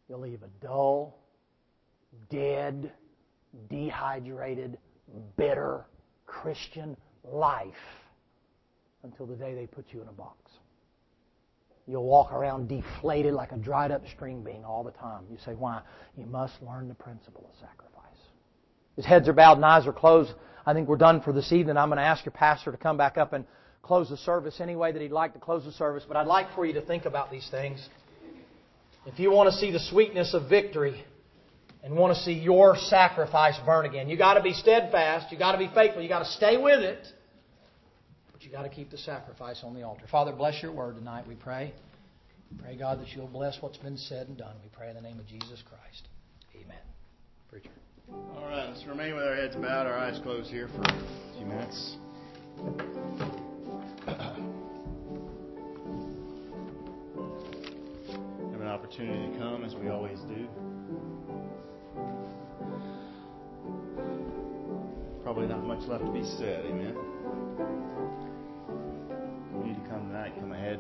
You'll leave a dull, dead, dehydrated, bitter Christian life until the day they put you in a box. You'll walk around deflated like a dried up string bean all the time. You say, why? You must learn the principle of sacrifice. His heads are bowed and eyes are closed. I think we're done for this evening. I'm going to ask your pastor to come back up and close the service any way that he'd like to close the service. But I'd like for you to think about these things. If you want to see the sweetness of victory and want to see your sacrifice burn again, you got to be steadfast. You got to be faithful. You got to stay with it. But you got to keep the sacrifice on the altar. Father, bless your word tonight, we pray. Pray, God, that you'll bless what's been said and done. We pray in the name of Jesus Christ. Amen. Preacher. All right, let's remain with our heads bowed, our eyes closed here for a few minutes. Have an opportunity to come, as we always do. Probably not much left to be said, amen. If you need to come tonight, come ahead.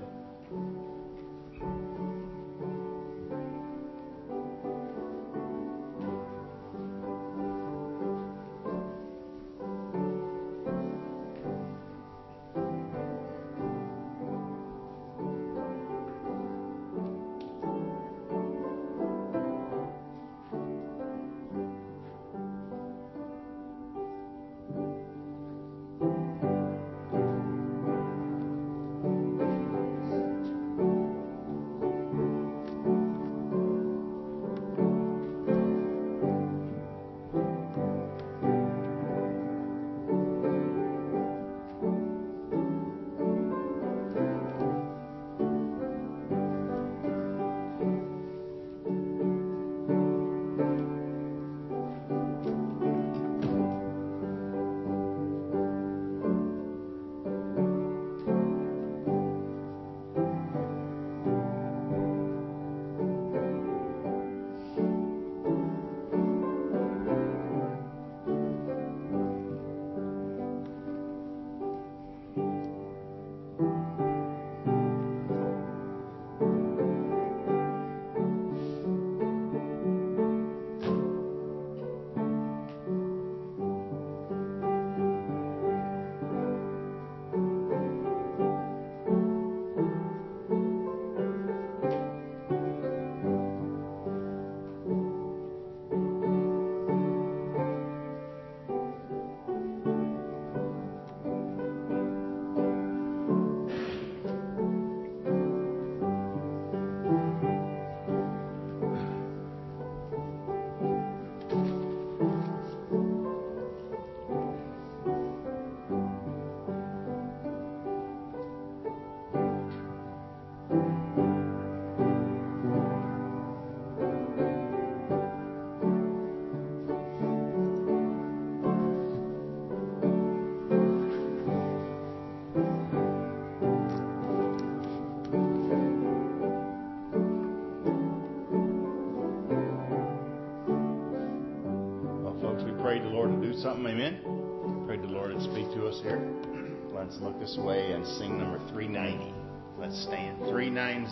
Something, amen. Pray the Lord would speak to us here. Let's look this way and sing number 390. Let's stand. 390.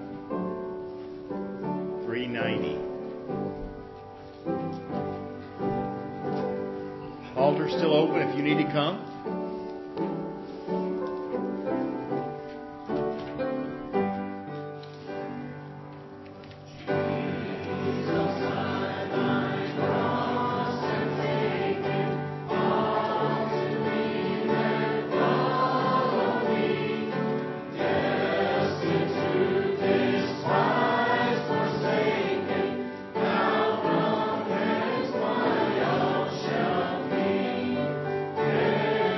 390. Altar's still open if you need to come. Yeah.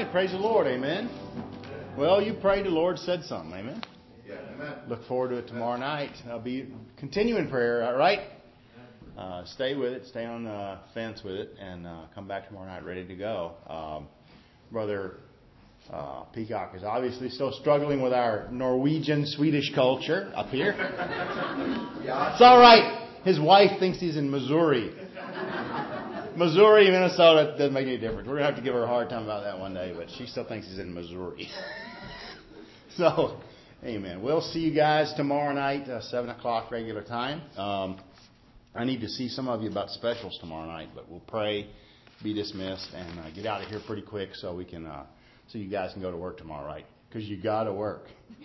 right. Praise the Lord. Amen. Well, you prayed, the Lord said something. Amen. Look forward to it tomorrow night. I'll be continuing prayer. All right. Stay with it. Stay on the fence with it, and come back tomorrow night ready to go. Brother Peacock is obviously still struggling with our Norwegian Swedish culture up here. It's all right. His wife thinks he's in Missouri. Missouri, Minnesota, doesn't make any difference. We're going to have to give her a hard time about that one day, but she still thinks he's in Missouri. So, amen. We'll see you guys tomorrow night, 7 o'clock regular time. I need to see some of you about specials tomorrow night, but we'll pray, be dismissed, and get out of here pretty quick so we can, so you guys can go to work tomorrow, right? Because you got to work.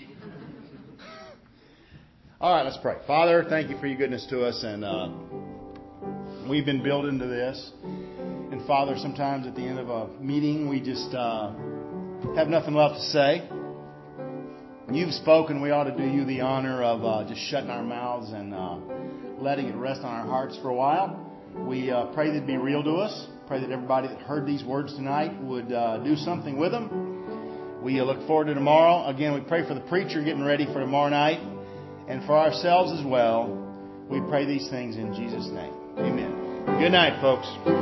All right, let's pray. Father, thank you for your goodness to us, and we've been building to this. And Father, sometimes at the end of a meeting, we just have nothing left to say. You've spoken. We ought to do you the honor of just shutting our mouths and letting it rest on our hearts for a while. We pray that it be real to us. Pray that everybody that heard these words tonight would do something with them. We look forward to tomorrow. Again, we pray for the preacher getting ready for tomorrow night and for ourselves as well. We pray these things in Jesus' name. Amen. Good night, folks.